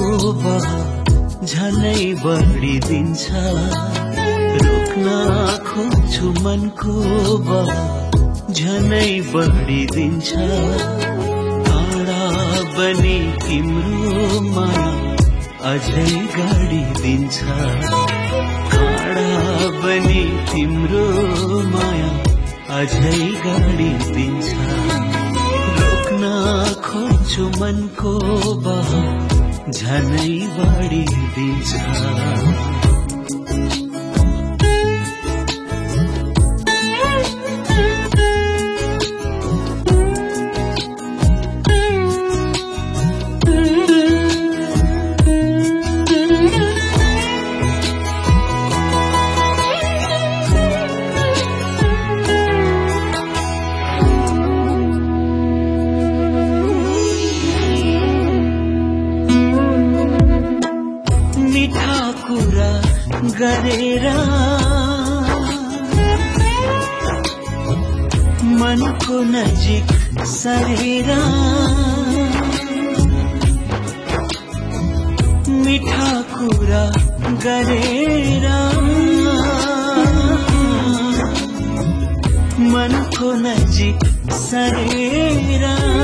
बहाव झनै बढिदिन्छ। रोक्न खोज्छु मनको बहाव झनै बढिदिन्छ। टाढा बने तिम्रो माया अझै गाडिदिन्छ। टाढा बने तिम्रो माया अझै गाडिदिन्छ। रोक्न खोज्छु मनको बहाव झनै बढिदिन्छ। कुरा गरेर मनको नजिक सरेर मिठा कुरा गरेर मनको नजिक सरेर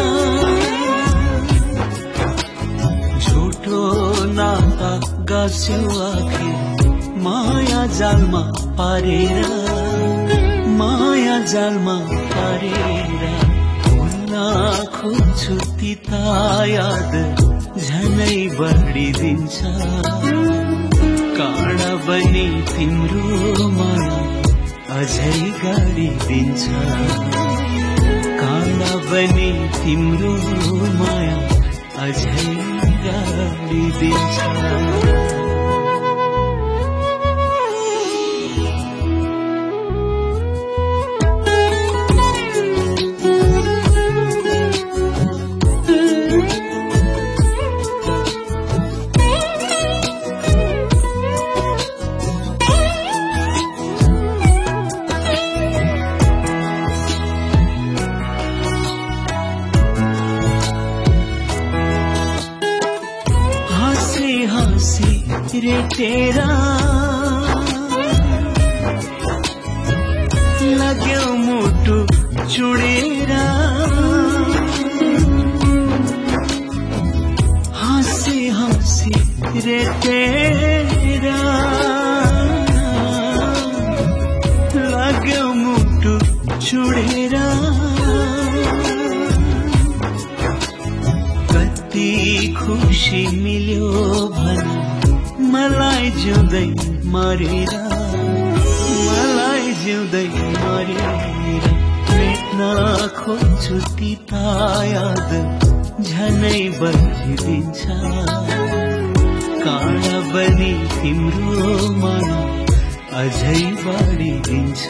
झुटो नाता गास्यो आखिर माया जालमा पारेर। माया जालमा पारेर भुल्न खोज्छु तिता याद झनै बढिदिन्छ। काँडा बनी तिम्रो माया अझै गाडिदिन्छ। काँडा बनी तिम्रो माया अझै गाडिदिन्छ। हंसी रे तेरा लाग्यो मुटु चुडेर। हंसी हंसी रे तेरा लाग्यो मुटु चुडेर। कति खुशी मिल्यो भन मलाई जिउँदै मरेर। मलाई जिउँदै मरेर भेट्न खोज्छु तिता याद झनै बढिदिन्छ। काँडा बनी तिम्रो माया अझै बढिदिन्छ।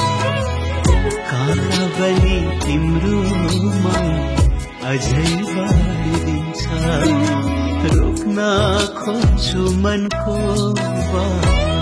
काँडा बनी तिम्रो माया अझै बढिदिन्छ। रोक्न खोज्छु मनको